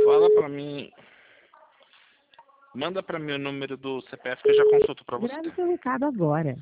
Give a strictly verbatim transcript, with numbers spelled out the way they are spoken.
Fala pra mim. Manda pra mim o número do C P F que eu já consulto pra você. Grave seu recado agora.